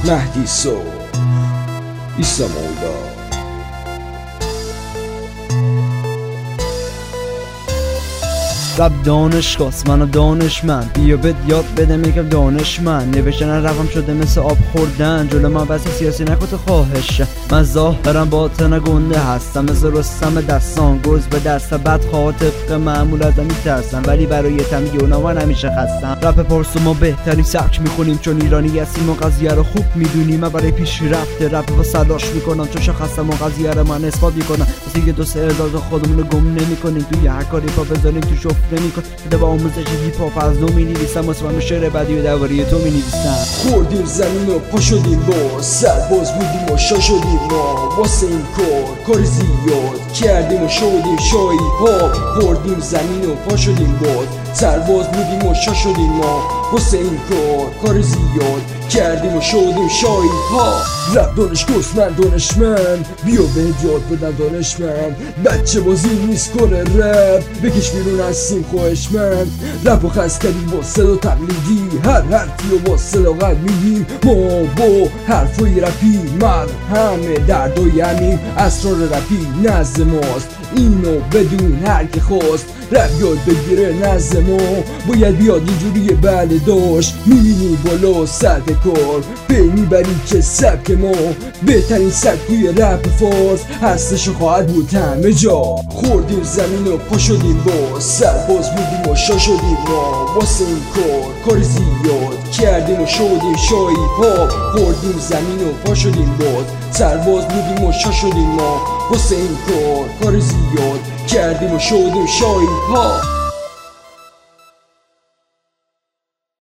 مهدی سو ایسا مولا. رب دانشگاست منو دانشمند، بیا بد یاد بده میگم دانشمند. نوشتن رقم شده مثل آب خوردن، جلو من بسی سیاسی نکن تو خواهش. من ظاهرم باطن گنده هستم، مثل رستم دستان گرز به دست بد خواه طبق معمول ازم میترسم، ولی برای تمیون من همیشه خستم. رپ پارسو ما بهترین سبک میکنیم چون ایرانی هستیم و قضیه رو خوب میدونیم. من برای پیشرفت رپ و صداش میکنم چون شخصم و قضیه رو من اثبات میکنم. واسه یه دو سه هزار خودمون رو گم نمیکنیم، توی هر کاری پا بذاریم تو شفت نمیکن. بده با آموزش هیپ هاپ از نو مینویسم، واسه من شعر بدی و درباره تو مینویسم. خوردیم زمین و پا شدیم با سرباز بودیم و شا شدیم ما، واسه این کار زیاد کردیم و شدیم شایی پاپ. خوردیم زمین و پا شدیم باز سرباز بودیم و شا شدیم ما، واسه این کار زیاد کردیم و شدیم شایی پاپ. رپ دانشگاست من دانشمند، بیا به یاد بدم دانشمند. بچه بازی نیست کنه رپ، بکش بیرون هستیم خواهشمند. رپ و خست کردیم با صدا تقلیدی، هر حرفی و با صداقت میگیم. ما با حرفای رپی من همه دردای همین اسرار رپی نزد ماست، اینو بدون هر که خواست. رپ یاد بگیره نزد ما باید بیاد اینجوری بله داشت. میبینی بالا سطح کار پی میبری که سبک ما بهترین سبک توی رپ فارس هستش و خواهد بود همه جا. خوردیم زمین و پا شدیم با سرباز بودیم و شا شدیم ما، واسه این کار زیاد کردیم و شدیم شایی پاپ. خوردیم زمین و پا شدیم باز سرباز بودیم و شا شدیم ما، واسه این کار زیاد کردیم و شدیم شایی پاپ.